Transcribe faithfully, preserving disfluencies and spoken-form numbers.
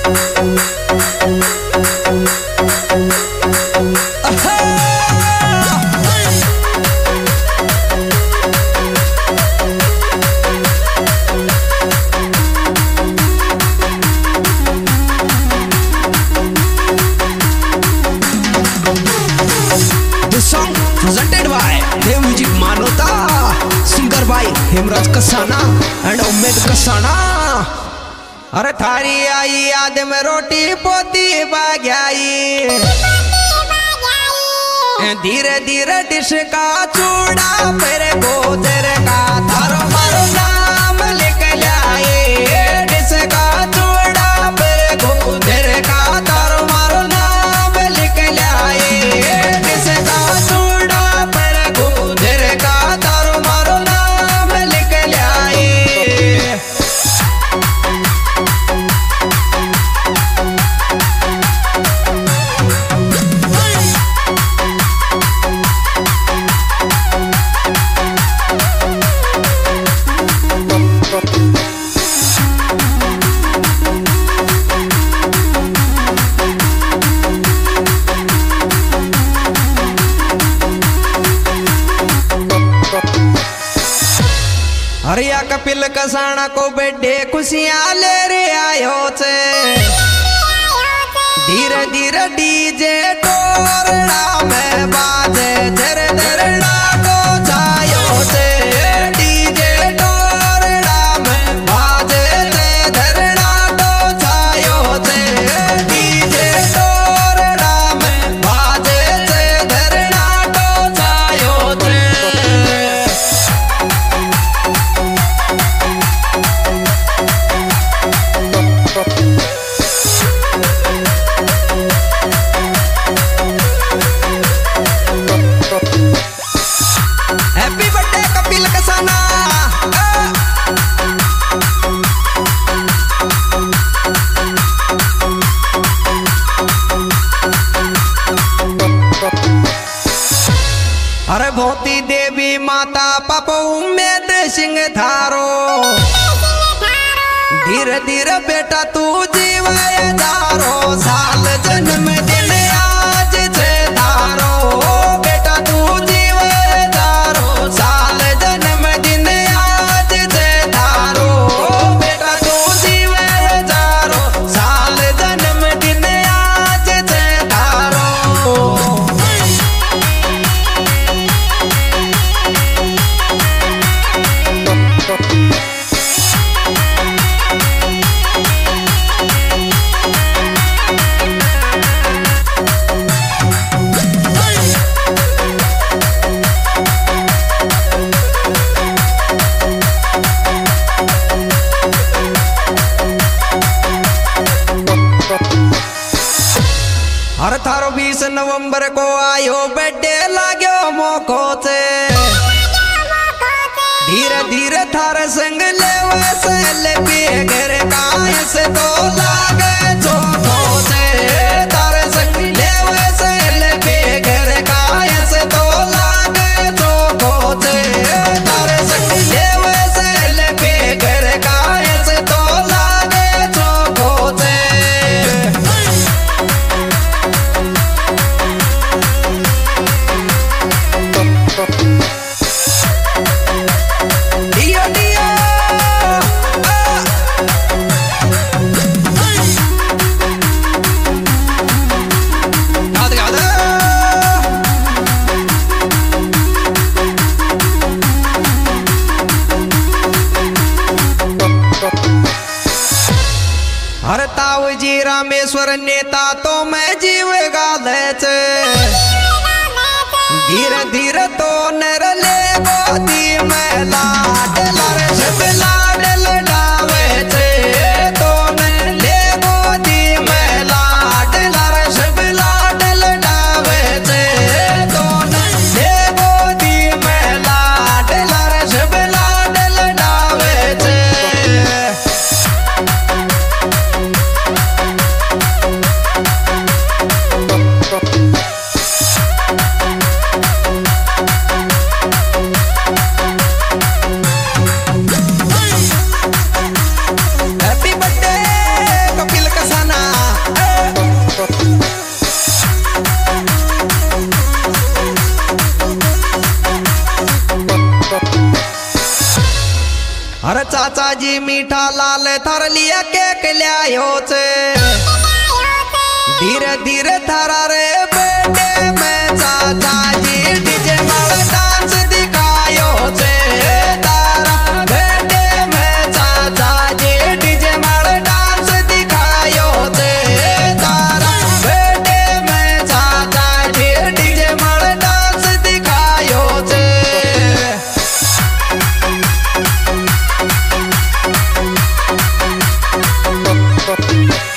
Hemraj Kasana and उम्मीद कसाना। अरे थारी आई याद में रोटी पोती बाग्याई, धीरे धीरे डिश का चूड़ा मेरे गोदर का थारो मारो नाम लिख लाए। डिश का चूड़ा मेरे गोदर का थारो मारो नाम लिख लाए। डिश का चूड़ा मेरे गोदर का थारो मारो नाम लिख लाए। हरिया कपिल कसाना को बेडे खुशियां ले रे आयो छे। धीरे धीरे डीजे टोरड़ा में बाजे धरे धरे नाको जायो छे। डीजे टोरड़ा में बाजे धरे धरे नाको जायो छे। डीजे टोरड़ा में बाजे धरे धरे नाको जायो छे। Happy birthday Kapil Kasana. अरे भोती देवी माता पापा उम्मीद सिंह थारो। धीरे धीरे बेटा तू जीवाए दारो। साल जन्म दिन आज छे धारो। बेटा तू जीवाए दारो। साल जन्म दिन आज छे धारो। बेटा तू जीवाए दारो। साल जन्म दिन आज छे धारो। हर थारो बीस नवंबर को आयो बर्थडे लाग्यो मोको छे। धीरे धीरे थारे संग लेवे से लेके घर का ऐसे तो लागे चोखो छे। थारे संग लेवे से लेके घर का ऐसे तो लागे चोखो छे। थारे संग लेवे से लेके घर का ऐसे तो लागे चोखो छे। दियो दियो गाद गाद। हर ताऊ जी रामेश्वर नेता तो मैं जीव गाले छे। धीरे धीरे तो नर ले गोदी में लाड लरे सब लाड लडावे छे। तो नर ले गोदी में लाड लरे सब लाड लडावे छे। तो नर ले गोदी में लाड लरे सब लाड लडावे छे। चाचाजी मीठा लाल थार लिया केक ल्यायो छे धीरे धीरे थारा रे बेटे में चाचाजी डीजे माल डांस दिखायो छे तारा बेटे में चाचाजी डीजे माल डांस दिखायो छे तारा बेटे में चाचाजी डीजे माल डांस दिखायो छे। Thank you.